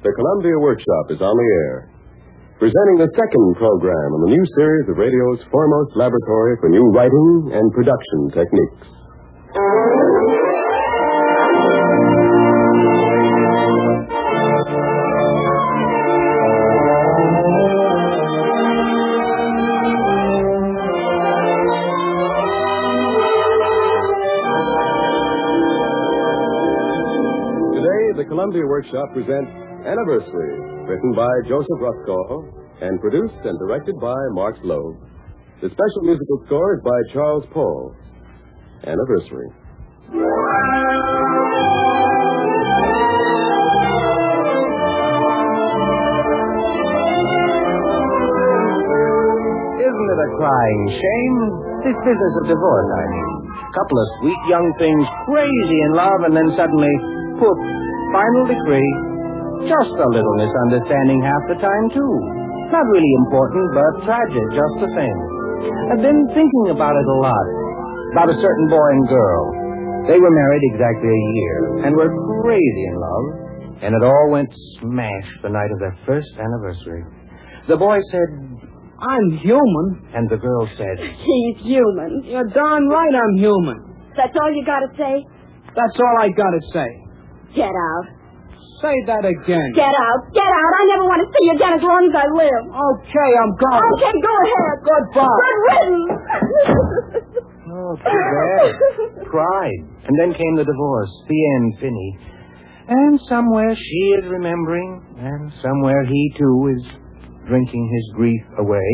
the Columbia Workshop is on the air, presenting the second program in the new series of radio's foremost laboratory for new writing and production techniques. The Columbia Workshop presents Anniversary, written by Joseph Rusko and produced and directed by Mark Loeb. The special musical score is by Charles Paul. Anniversary. Isn't it a crying shame? This business of divorce, I mean. Couple of sweet young things crazy in love and then suddenly, poof. Final decree. Just a little misunderstanding half the time, too. Not really important, but tragic just the same. I've been thinking about it a lot. About a certain boy and girl. They were married exactly a year and were crazy in love. And it all went smash the night of their first anniversary. The boy said, "I'm human." And the girl said, "He's human." "You're darn right I'm human." "That's all you gotta say?" "That's all I gotta say." "Get out." "Say that again." "Get out. Get out. I never want to see you again as long as I live." "Okay, I'm going." "Okay, go ahead." "Goodbye." "Good riddance." oh, too bad. Cried. And then came the divorce. The end, Finney. And somewhere she is remembering, and somewhere he, too, is drinking his grief away.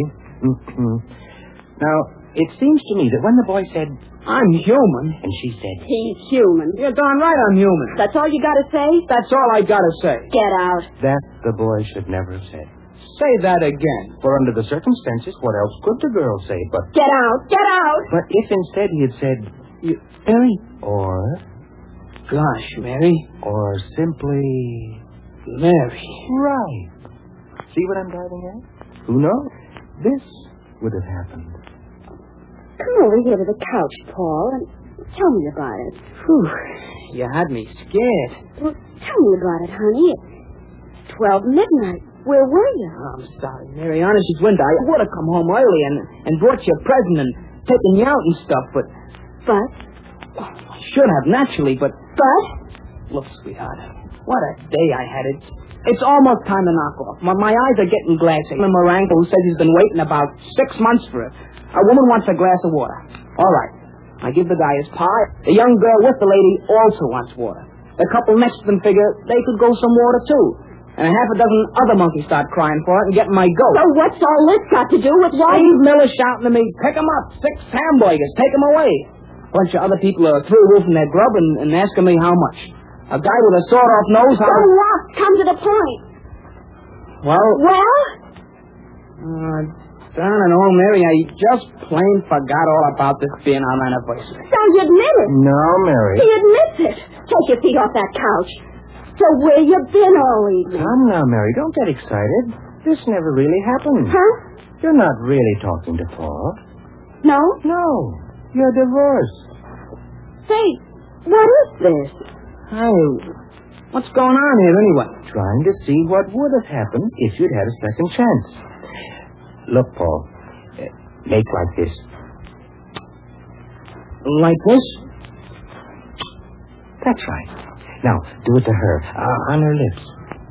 Now, it seems to me that when the boy said, "I'm human," and she said, "He's human." "You're darn right I'm human." "That's all you gotta say?" "That's all I gotta say." "Get out." That the boy should never have said. "Say that again." For under the circumstances, what else could the girl say but... "Get out. Get out." But if instead he had said, "Mary," or... "Gosh, Mary." Or simply... "Mary." Right. See what I'm driving at? Who knows? This would have happened. Come over here to the couch, Paul, and tell me about it. Whew. You had me scared. Well, tell me about it, honey. It's 12 midnight. Where were you? Oh, I'm sorry, Mary. Honest as winter. I would have come home early and brought you a present and taken you out and stuff, but... But? Oh, I should have, naturally, but... Look, sweetheart, what a day I had. It's almost time to knock off. My eyes are getting glassy. And Marango, who says he's been waiting about 6 months for it. A woman wants a glass of water. All right. I give the guy his pie. The young girl with the lady also wants water. The couple next to them figure they could go some water, too. And a half a dozen other monkeys start crying for it and get my goat. So what's all this got to do with why... Steve Miller shouting to me, "Pick 'em up. 6 hamburgers. Take 'em away." A bunch of other people are through roofing their grub and asking me how much. A guy with a sawed-off nose... So what? Come to the point. Well? Darn it all, Mary, I just plain forgot all about this being our anniversary. So you admit it? No, Mary. He admits it. Take your feet off that couch. So where you been all evening? Come now, Mary, don't get excited. This never really happened. Huh? You're not really talking to Paul. No? No, you're divorced. Say, what is this? Hey, what's going on here anyway? Trying to see what would have happened if you'd had a second chance. Look, Paul, make like this. Like this? That's right. Now, do it to her, on her lips.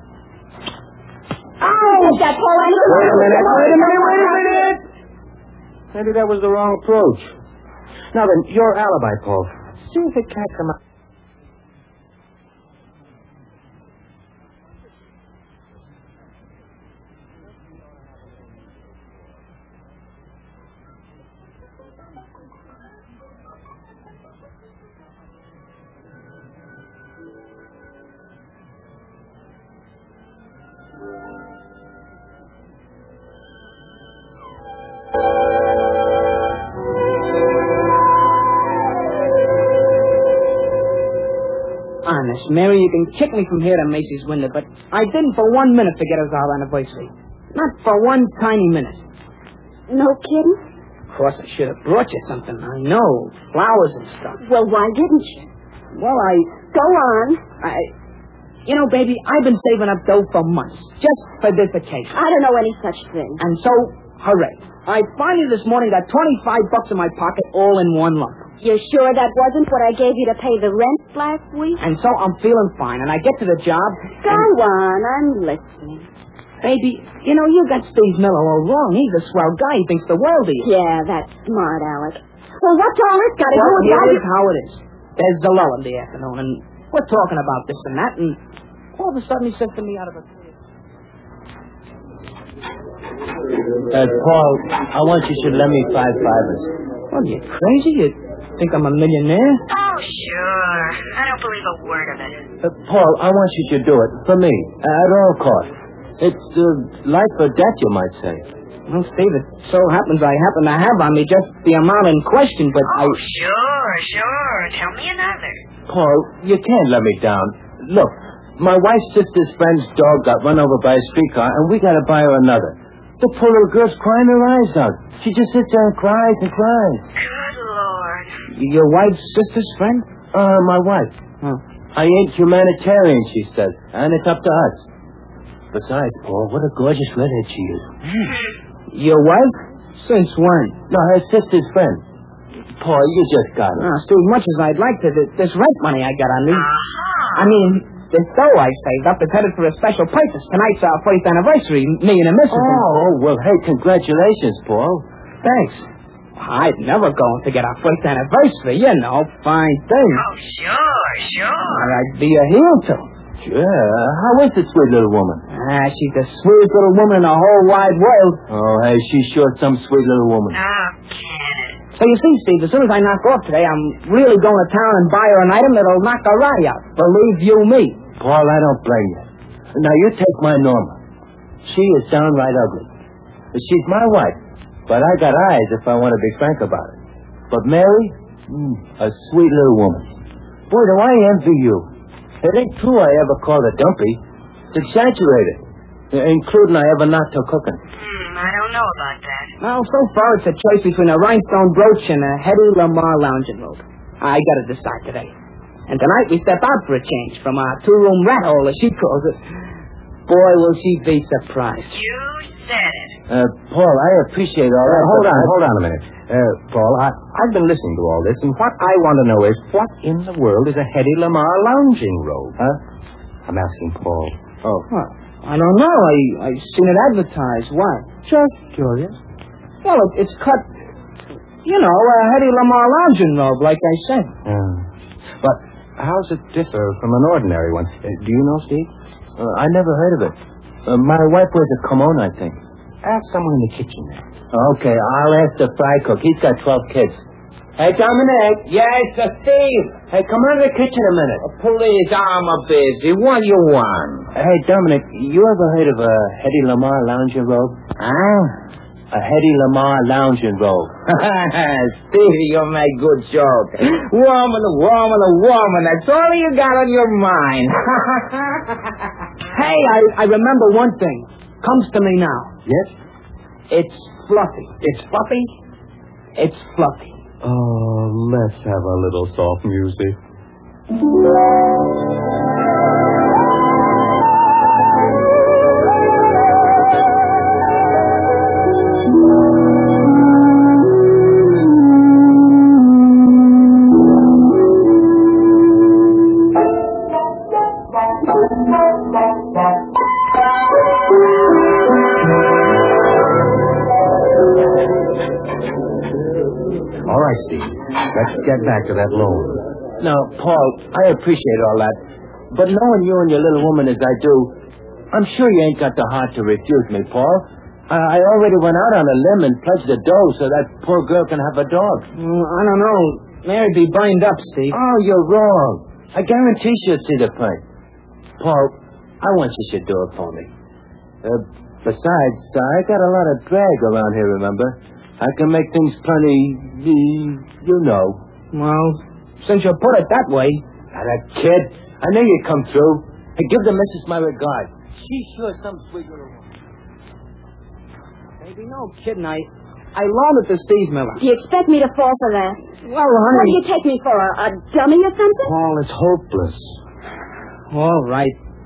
Oh, that Paul, I knew. Wait a minute. Maybe that was the wrong approach. Now then, your alibi, Paul. See if it can't come out. Honest, Mary, you can kick me from here to Macy's window, but I didn't for 1 minute forget it was our anniversary. Not for one tiny minute. No kidding? Of course, I should have brought you something. I know. Flowers and stuff. Well, why didn't you? Well, Go on. You know, baby, I've been saving up dough for months, just for this occasion. I don't know any such thing. And so, hooray. I finally this morning got $25 in my pocket all in one lump. You sure that wasn't what I gave you to pay the rent last week? And so I'm feeling fine, and I get to the job. Go on, I'm listening. Baby, you know, you got Steve Miller all wrong. He's a swell guy. He thinks the world of you. Yeah, that's smart, Alec. Well, what's all this got to do Well, with here is how it is. There's a lull in the afternoon, and we're talking about this and that, and all of a sudden he says to me out of a... Paul, I want you to lend me $5. Well, you crazy? You think I'm a millionaire? Oh, sure. I don't believe a word of it. Paul, I want you to do it for me, at all costs. It's life or death, you might say. Well, Steve, it so happens I happen to have on me just the amount in question, but Oh, sure. Tell me another. Paul, you can't let me down. Look, my wife's sister's friend's dog got run over by a streetcar, and we got to buy her another. The poor little girl's crying her eyes out. She just sits there and cries and cries. Good Lord. Your wife's sister's friend? My wife. Huh. I ain't humanitarian, she says, and it's up to us. Besides, Paul, what a gorgeous redhead she is. Your wife? Since when? No, her sister's friend. Paul, you just got her. Steve, much as I'd like to, this rent money I got on me... Uh-huh. I mean, this dough I saved up is headed for a special purpose. Tonight's our first anniversary, me and the missus. Well, hey, congratulations, Paul. Thanks. I'd never going to get our first anniversary, you know. Fine thing. Oh, sure. I'd be a heel to. Sure. How is the sweet little woman? She's the sweetest little woman in the whole wide world. Oh, hey, she's sure some sweet little woman. Oh, Kenneth. So you see, Steve, as soon as I knock off today, I'm really going to town and buy her an item that'll knock her right out. Believe you me. Paul, I don't blame you. Now, you take my Norma. She is downright ugly. She's my wife, but I got eyes if I want to be frank about it. But Mary, a sweet little woman. Boy, do I envy you. It ain't true I ever called her dumpy. It's exaggerated, including I ever knocked her cooking. I don't know about that. Well, so far it's a choice between a rhinestone brooch and a Hedy Lamarr lounging robe. I got to decide today. And tonight we step out for a change from our two-room rat hole, as she calls it. Boy, will she be surprised. You said it. Paul, I appreciate all that. Hold on a minute. Paul, I've been listening to all this, and what I want to know is, what in the world is a Hedy Lamarr lounging robe? Huh? I'm asking Paul. Oh. Well, I don't know. I seen it advertised. Why? Just curious. Well, it's cut, you know, a Hedy Lamarr lounging robe, like I said. But how does it differ from an ordinary one? Do you know, Steve? I never heard of it. My wife wears a kimono, I think. Ask someone in the kitchen there. Okay, I'll ask the fry cook. He's got 12 kids. Hey, Dominic. Yes, Steve. Hey, come out of the kitchen a minute. Please, I'm busy. What do you want? Hey, Dominic, you ever heard of a Hedy Lamarr lounging robe? Huh? A Hedy Lamarr lounging robe. Steve, you make good joke. Woman. That's all you got on your mind. Hey, I remember one thing. Comes to me now. Yes? It's fluffy. It's fluffy? It's fluffy. Oh, let's have a little soft music. All right, Steve. Let's get back to that loan. Now, Paul, I appreciate all that. But knowing you and your little woman as I do, I'm sure you ain't got the heart to refuse me, Paul. I already went out on a limb and pledged the dough so that poor girl can have a dog. I don't know. Mary'd be burned up, Steve. Oh, you're wrong. I guarantee she'll see the point. Paul, I want you to do it for me. Besides, I got a lot of drag around here, remember? I can make things plenty, you know. Well, since you put it that way. Now, that kid, I knew you'd come through. Hey, give the missus my regard. She's sure some sweet little woman. Baby, no kidding. I loaned it to Steve Miller. Do you expect me to fall for that? Well, What do honey. you take me for, a dummy or something? Paul, it's hopeless. All right.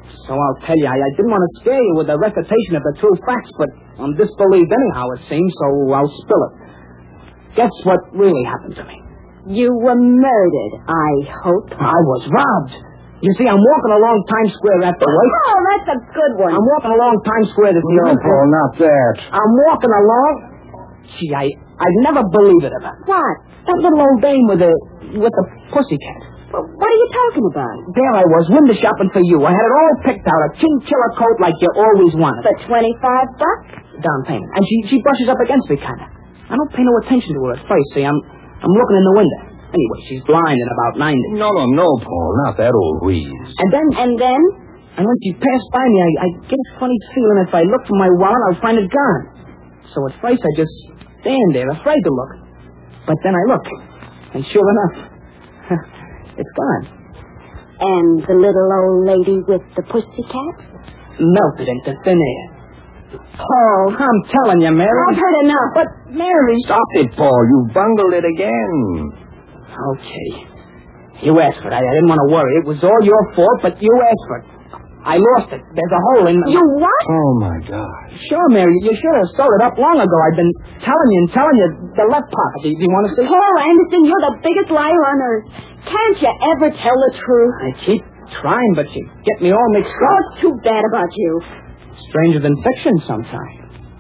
So I'll tell you, I didn't want to scare you with a recitation of the true facts, but I'm disbelieved anyhow, it seems, so I'll spill it. Guess what really happened to me? You were murdered, I hope. I was robbed. You see, I'm walking along Times Square at the wake. Oh, that's a good one. I'm walking along Times Square this No, evening. Paul, not that. I'm walking along. Gee, I'd never believe it of her. What? That little old dame with the pussycat. What are you talking about? There I was, window shopping for you. I had it all picked out, a chinchilla coat like you always wanted. For $25? Down payment. And she brushes up against me, kind of. I don't pay no attention to her at first. See, I'm looking in the window. Anyway, she's blind at about 90. No, Paul, not that old wheeze. And then? And when she passed by me, I get a funny feeling if I look for my wallet, I'll find it gone. So at first I just stand there, afraid to look. But then I look, and sure enough, it's gone. And the little old lady with the pussycat? Melted into thin air. Paul. I'm telling you, Mary. I've heard enough. But, Mary... Stop it, Paul. You bungled it again. Okay. You asked for it. I didn't want to worry. It was all your fault, but you asked for it. I lost it. There's a hole in... You what? Oh, my God. Sure, Mary. You should have sewed it up long ago. I've been telling you. The left pocket. Do you want to see? Paul Anderson, you're the biggest liar on earth. Can't you ever tell the truth? I keep trying, but you get me all mixed Oh, up. it's too bad about you. Stranger than fiction sometimes.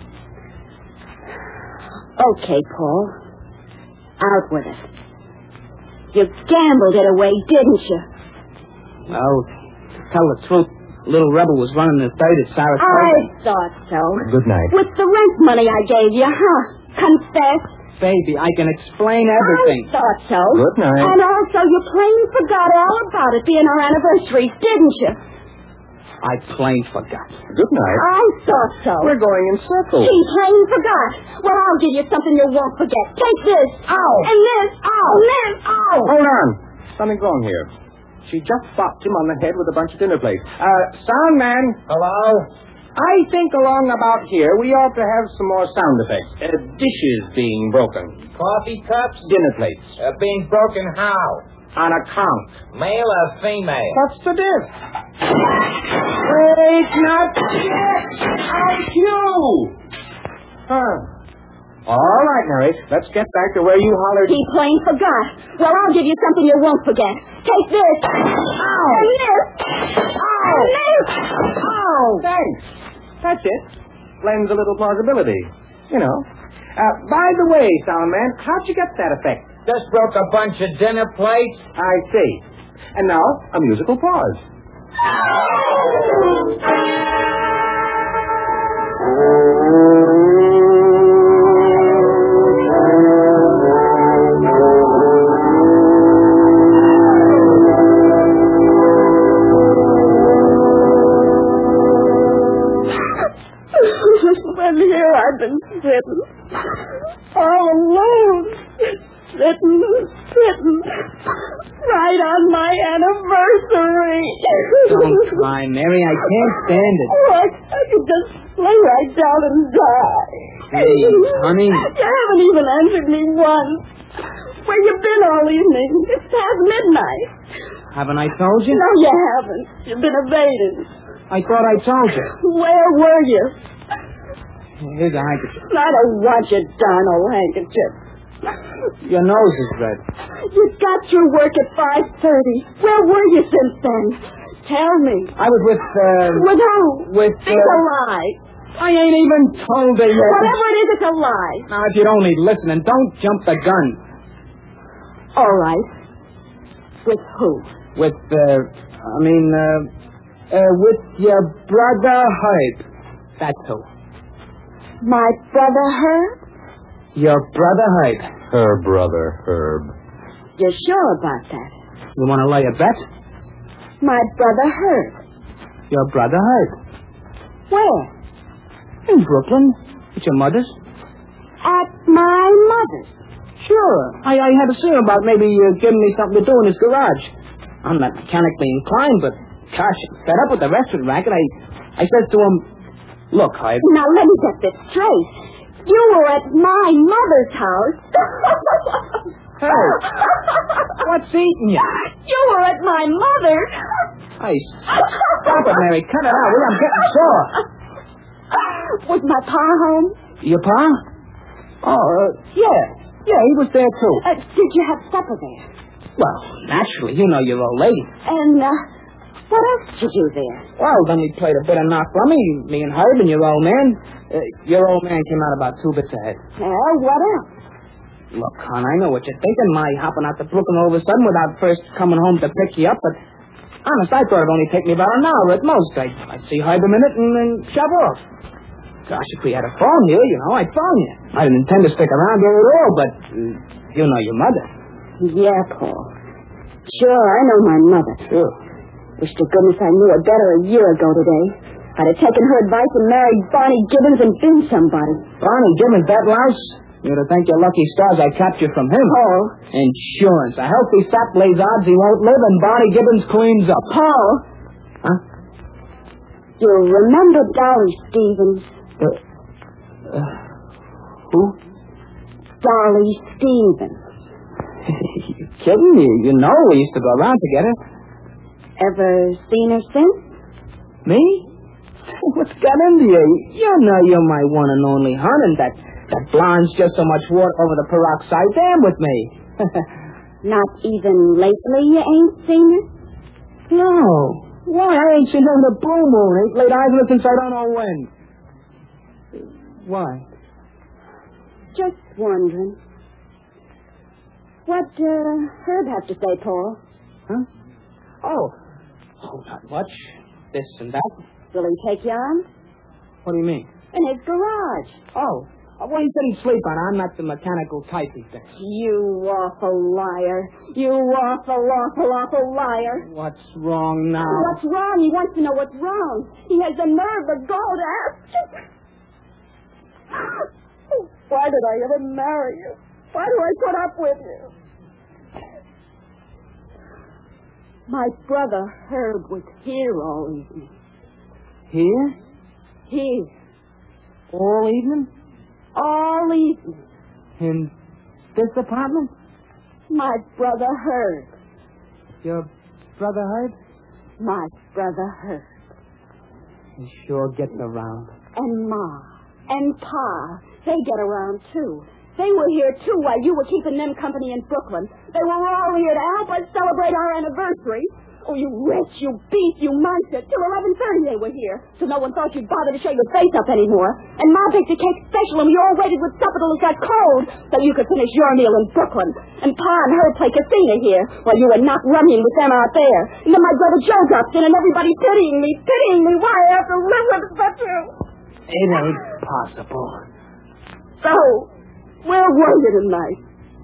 Okay, Paul. Out with it. You gambled it away, didn't you? Well, to tell the truth, little rebel was running the third at Saratoga. I thought so. Good night. With the rent money I gave you, huh? Confess. Baby, I can explain everything. I thought so. Good night. And also, you plain forgot all about it being our anniversary, didn't you? I plain forgot. Good night. I thought so. We're going in circles. He plain forgot. Well, I'll give you something you won't forget. Take this. Ow. And this. Ow. And this. Ow. Hold on. Something's wrong here. She just bopped him on the head with a bunch of dinner plates. Sound man. Hello? I think along about here we ought to have some more sound effects. Dishes being broken. Coffee cups? Dinner plates. Being broken how? On a count. Male or female? What's the diff? Wait, not yet. You! Huh. All right, Mary. Let's get back to where you hollered. He plain forgot. Well, I'll give you something you won't forget. Take this. Ow. And this. Ow. And this. Oh, thanks. That's it. Lends a little plausibility. You know. By the way, Sound Man, how'd you get that effect? Just broke a bunch of dinner plates. I see. And now, a musical pause. And here I've been sitting, all alone, sitting, right on my anniversary. Don't cry, Mary. I can't stand it. Oh, I could just lay right down and die. Please, honey. You haven't even answered me once. Where you been all evening? It's past midnight. Haven't I told you? No, you haven't. You've been evading. I thought I told you. Where were you? Here's a handkerchief. I don't want your darn old handkerchief. Your nose is red. You got your work at 5:30. Where were you since then? Tell me. I was with who? With, It's a lie. I ain't even told her yet. Whatever it is, it's a lie. Now, if you'd only listen and don't jump the gun. All right. With who? With, with your brother Herb. That's who. My brother Herb? Your brother Herb. Her brother, Herb. You're sure about that? You want to lay a bet? My brother Herb. Your brother Herb. Where? In Brooklyn. It's your mother's. At my mother's. Sure. I had to see him about maybe giving me something to do in his garage. I'm not mechanically inclined, but gosh, I'm fed up with the restaurant racket. I said to him, look, Herb. Now, let me get this straight. You were at my mother's house. Hey, what's eating you? You were at my mother's. Hey, stop it, Mary. Cut it out. I'm getting sore. Was my pa home? Your pa? Oh, yeah. Yeah, he was there, too. Did you have supper there? Well, naturally. You know your old lady. And, what else did you do there? Well, then we played a bit of knock rummy, me and Herb and your old man. Your old man came out about 2 bits ahead. Well, what else? Look, hon, I know what you're thinking, my hopping out to Brooklyn all of a sudden without first coming home to pick you up, but honest, I thought it'd only take me about an hour at most. I'd see Herb a minute and then shove off. Gosh, if we had a phone here, I'd phone you. I didn't intend to stick around here at all, but you know your mother. Yeah, Paul. Sure, I know my mother. Sure. Wish to goodness I knew her better a year ago today. I'd have taken her advice and married Barney Gibbons and been somebody. Barney Gibbons, that louse? You'd have thanked your lucky stars I captured from him. Paul. Insurance. A healthy sap lays odds he won't live, and Barney Gibbons cleans up. Paul. Huh? You remember Dolly Stevens? Who? Dolly Stevens. You kidding me? You know we used to go around together. Ever seen her since? Me? What's got into you? You know you're my one and only hon, and that blonde's just so much water over the peroxide dam with me. Not even lately you ain't seen her? No. Why? I ain't seen her in a blue moon. Ain't laid eyes on her since I don't know when. Why? Just wondering. What, Herb have to say, Paul? Huh? Oh, not much. This and that. Will he take you on? What do you mean? In his garage. Oh, well, he said he'd sleep on. I'm not the mechanical type, he thinks. You awful liar. You awful liar. What's wrong now? What's wrong? He wants to know what's wrong. He has the nerve to go to ask. Why did I ever marry you? Why do I put up with you? My brother Herb was here all evening. Here? Here. All evening? All evening. In this apartment? My brother Herb. Your brother Herb? My brother Herb. He sure gets around. And Ma. And Pa. They get around, too. They were here, too, while you were keeping them company in Brooklyn. They were all here to help us celebrate our anniversary. Oh, you wretch, you beast, you monster. Till 11:30 they were here, so no one thought you'd bother to show your face up anymore. And Ma baked a cake special, and we all waited with supper till it got cold, so you could finish your meal in Brooklyn. And Pa and her play casino here, while you were knock rummying with them out there. And then my brother Joe dropped in, and everybody pitying me. Why I have to live with such a... It ain't possible. So, where were you tonight?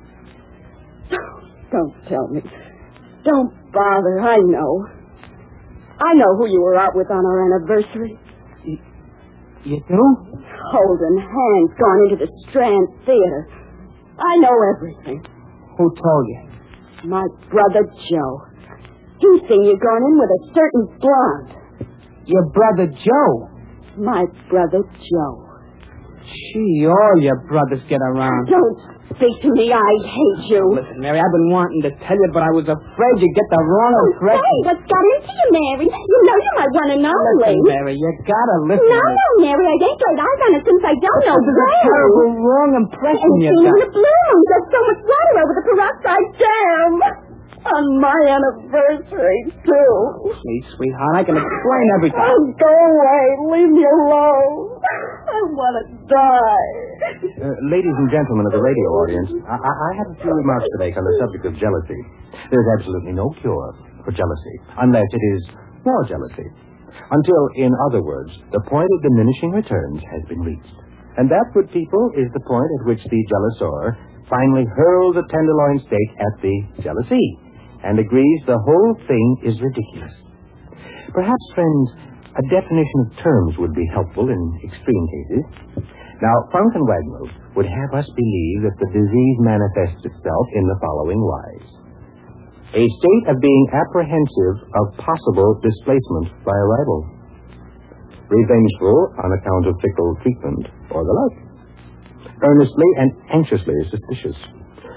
Don't tell me. Don't bother. I know. I know who you were out with on our anniversary. You do? Holding hands, gone into the Strand Theater. I know everything. Who told you? My brother Joe. He seen you gone in with a certain blonde. Your brother Joe? My brother Joe. Gee, all your brothers get around. Don't speak to me. I hate you. Listen, Mary, I've been wanting to tell you, but I was afraid you'd get the wrong impression. Hey, what's got into you, Mary? You know you're my one and only. Listen, Mary, you gotta listen. No, Mary, I ain't laid eyes on it since I don't know This is a terrible wrong impression and you seen got. in the blooms. There's so much water over the peroxide dam. On my anniversary, too. Please, sweetheart, I can explain everything. Oh, go away. Leave me alone. I want to die. Ladies and gentlemen of the radio audience, I have a few remarks to make on the subject of jealousy. There's absolutely no cure for jealousy, unless it is more jealousy. Until, in other words, the point of diminishing returns has been reached. And that, good people, is the point at which the jealousor finally hurls a tenderloin steak at the jealousy and agrees the whole thing is ridiculous. Perhaps, friends, a definition of terms would be helpful in extreme cases. Now, Funk and Wagnall would have us believe that the disease manifests itself in the following wise. A state of being apprehensive of possible displacement by a rival. Revengeful on account of fickle treatment or the like. Earnestly and anxiously suspicious.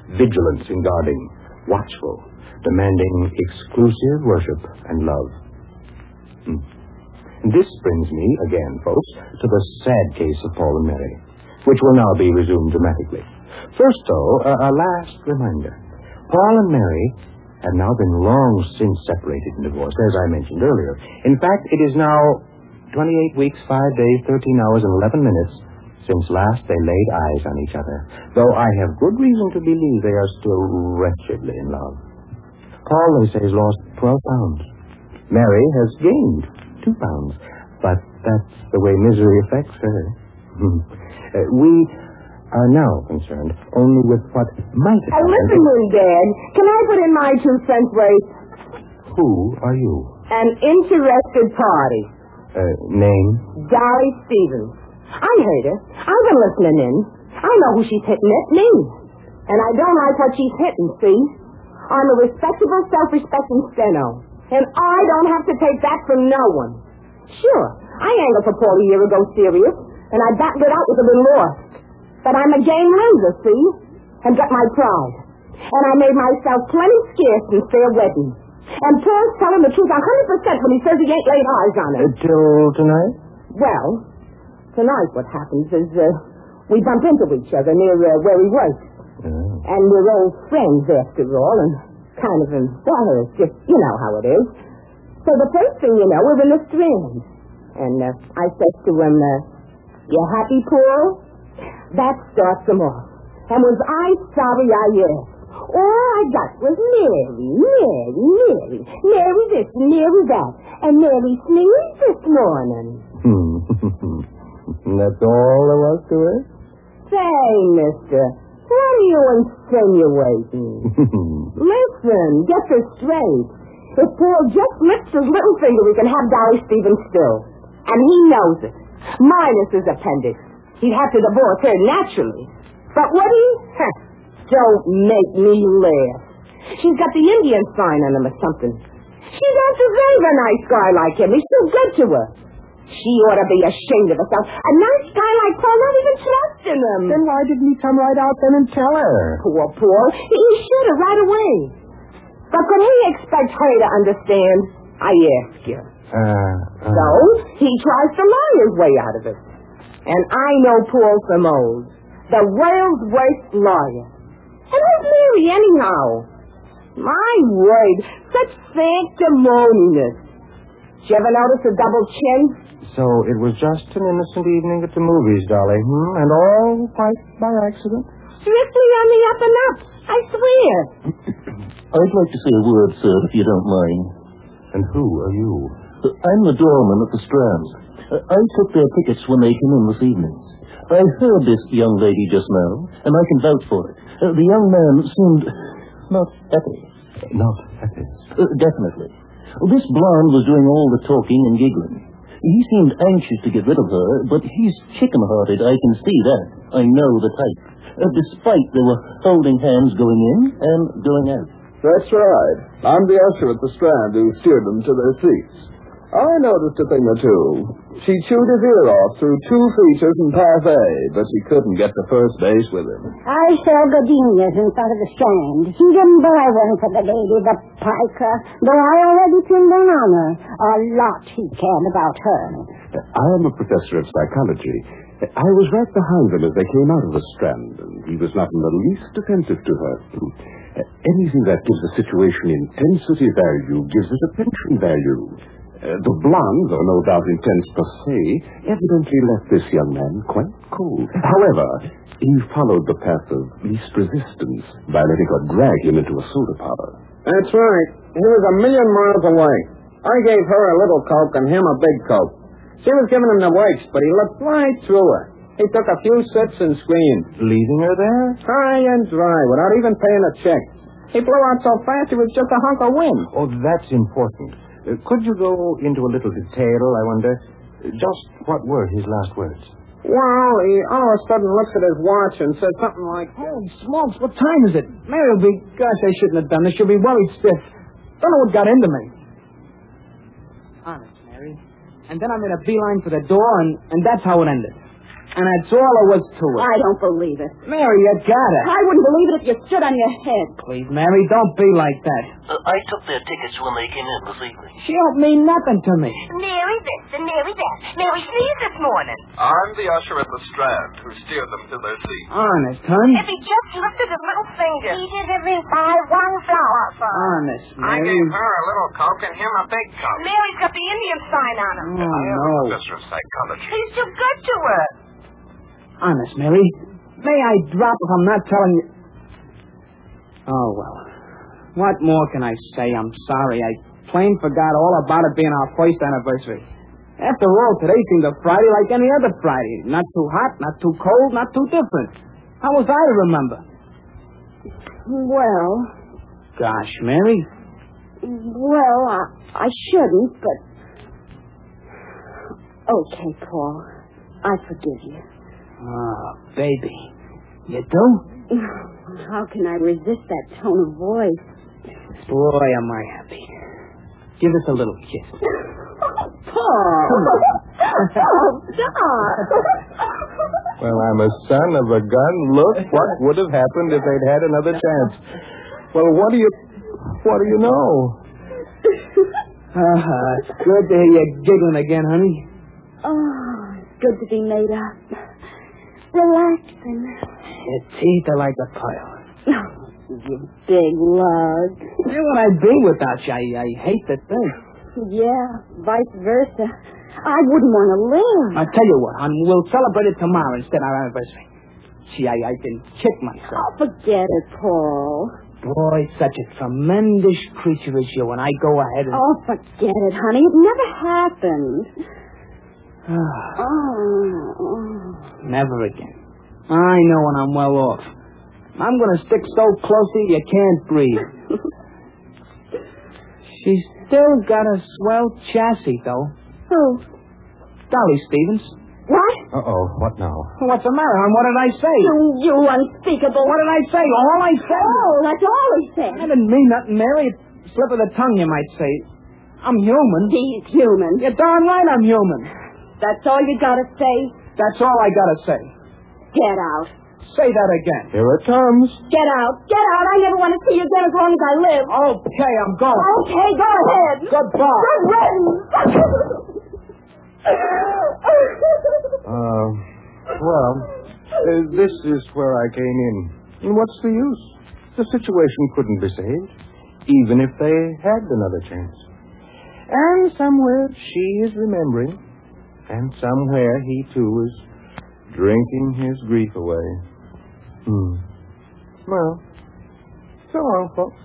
Vigilant in guarding. Watchful. Demanding exclusive worship and love. This brings me, again, folks, to the sad case of Paul and Mary, which will now be resumed dramatically. First, though, a last reminder. Paul and Mary have now been long since separated and divorced, as I mentioned earlier. In fact, it is now 28 weeks, 5 days, 13 hours, and 11 minutes since last they laid eyes on each other, though I have good reason to believe they are still wretchedly in love. Paul, they say, has lost 12 pounds. Mary has gained 2 pounds, but that's the way misery affects her. We are now concerned only with what might have happened. Listen to me, Dad. Can I put in my 2 cents worth? Who are you? An interested party. Name? Dolly Stevens. I heard her. I've been listening in. I know who she's hitting at, me. And I don't like what she's hitting, see? I'm a respectable, self-respecting steno. And I don't have to take that from no one. Sure, I angled for Paul a year ago serious, and I battled it out with a little lost. But I'm a game loser, see? And got my pride. And I made myself plenty scarce in fair wedding. And Paul's telling the truth 100% when he says he ain't laid eyes on her. Till tonight? Well, tonight what happens is we bump into each other near where we work. Oh. And we're old friends after all, and kind of embarrassed, just, you know how it is. So the first thing you know, we're in the Strand. And I said to him, you happy, Paul? That starts them off. And was I sorry I asked? All I got was Mary this, Mary that. And Mary sneezed this morning. That's all there was to it? Say, mister, what are you insinuating? Listen, get this straight. If Paul just lifts his little finger, we can have Dolly Stevens still. And he knows it. Minus his appendix. He'd have to divorce her naturally. But would he? Don't make me laugh. She's got the Indian sign on him or something. She don't deserve a nice guy like him. He's too good to her. She ought to be ashamed of herself. A nice guy like Paul, not even trusting him. Then why didn't he come right out then and tell her? Poor Paul. He should have right away. But could he expect her to understand? I ask you. So, he tries to lie his way out of it. And I know Paul from old. The world's worst liar. And who's Mary, anyhow? My word, such sanctimoniousness. Did you ever notice a double chin? So it was just an innocent evening at the movies, Dolly, And all quite by accident? Strictly on the up and up, I swear. I'd like to say a word, sir, if you don't mind. And who are you? I'm the doorman at the Strand. I took their tickets when they came in this evening. I heard this young lady just now, and I can vouch for it. The young man seemed not happy. Not happy? Definitely. This blonde was doing all the talking and giggling. He seemed anxious to get rid of her, but he's chicken-hearted, I can see that. I know the type. Despite they were holding hands going in and going out. That's right. I'm the usher at the Strand who steered them to their seats. I noticed a thing or two. She chewed his ear off through 2 features and parfait, but she couldn't get to first base with him. I saw gardenias in front of the Strand. He didn't buy one for the lady, the piker, though I already pinned one on her. A lot he cared about her. I am a professor of psychology. I was right behind them as they came out of the Strand, and he was not in the least attentive to her. Anything that gives a situation intensity value gives it attention value. The blonde, though no doubt intense per se, evidently left this young man quite cold. However, he followed the path of least resistance by letting her drag him into a soda parlor. That's right. He was 1,000,000 miles away. I gave her a little Coke and him a big Coke. She was giving him the works, but he looked right through her. He took a few sips and screamed. Leaving her there? High and dry, without even paying a check. He blew out so fast he was just a hunk of wind. Oh, that's important. Could you go into a little detail, I wonder? Just what were his last words? Well, he all of a sudden looks at his watch and says something like, Holy smokes, what time is it? Mary will be... Gosh, I shouldn't have done this. She'll be worried stiff. Don't know what got into me. Honest, Mary. And then I made a beeline for the door, and that's how it ended. And that's all there was to it. I don't believe it. Mary, you got it. I wouldn't believe it if you stood on your head. Please, Mary, don't be like that. I took their tickets when they came in this evening. She don't mean nothing to me. Mary this and Mary that. Mary sneezed this morning. I'm the usher at the Strand who steered them to their seats. Honest, hon? If he just lifted his little finger. He didn't buy one flower for her. Honest, I Mary. gave her a little Coke and him a big Coke. Mary's got the Indian sign on him. Oh, no. Professor of psychology. He's too good to her. Honest, Mary. May I drop if I'm not telling you? Oh, well. What more can I say? I'm sorry. I plain forgot all about it being our first anniversary. After all, today seemed a Friday like any other Friday. Not too hot, not too cold, not too different. How was I to remember? Well, Gosh, Mary. I shouldn't, but... Okay, Paul. I forgive you. Oh, baby. You do? How can I resist that tone of voice? Boy, am I happy. Give us a little kiss. Paul! Oh, stop! Well, I'm a son of a gun. Look what would have happened if they'd had another chance. Well, what do you know? It's good to hear you giggling again, honey. Oh, it's good to be made up. Relaxing. Your teeth are like a pile. You big lug. Where would I be without you? I hate to think. Yeah, vice versa. I wouldn't want to live. I'll tell you what, hon. We'll celebrate it tomorrow instead of our anniversary. Gee, I can kick myself. Oh, forget it, Paul. Boy, such a tremendous creature as you, and I go ahead and... Oh, forget it, honey. It never happened. Never again. I know when I'm well off. I'm going to stick so closely you can't breathe. She's still got a swell chassis, though. Who? Dolly Stevens. What? Uh-oh, what now? What's the matter, hon? What did I say? You unspeakable. What did I say? All I said. Oh, that's all he said. I didn't mean nothing, Mary. Slip of the tongue, you might say. I'm human. He's human. You're darn right I'm human. That's all you gotta say? That's all I gotta say. Get out. Say that again. Here it comes. Get out. Get out. I never want to see you again as long as I live. Okay, I'm going. Okay, go ahead. Goodbye. Good riddance. This is where I came in. And what's the use? The situation couldn't be saved, even if they had another chance. And somewhere she is remembering, and somewhere he, too, is drinking his grief away. Well, so long, folks.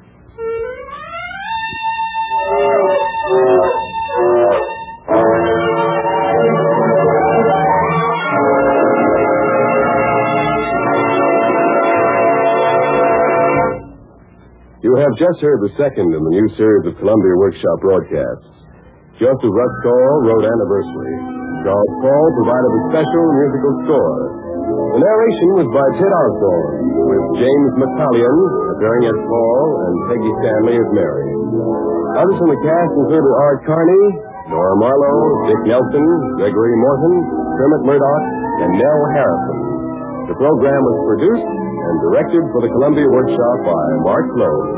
You have just heard the second in the new series of Columbia Workshop broadcasts. Joseph Ruskall wrote Anniversary. Charles Paul provided a special musical score. The narration was by Ted Osborne, with James McCallion appearing as Paul and Peggy Stanley as Mary. Others from the cast included Art Carney, Nora Marlowe, Dick Nelson, Gregory Morton, Kermit Murdoch, and Nell Harrison. The program was produced and directed for the Columbia Workshop by Mark Lowe.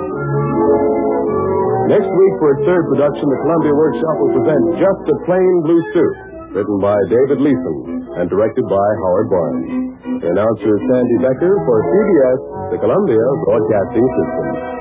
Next week, for its third production, the Columbia Workshop will present Just a Plain Blue Suit, written by David Leeson and directed by Howard Barnes. The announcer is Sandy Becker for CBS, the Columbia Broadcasting System.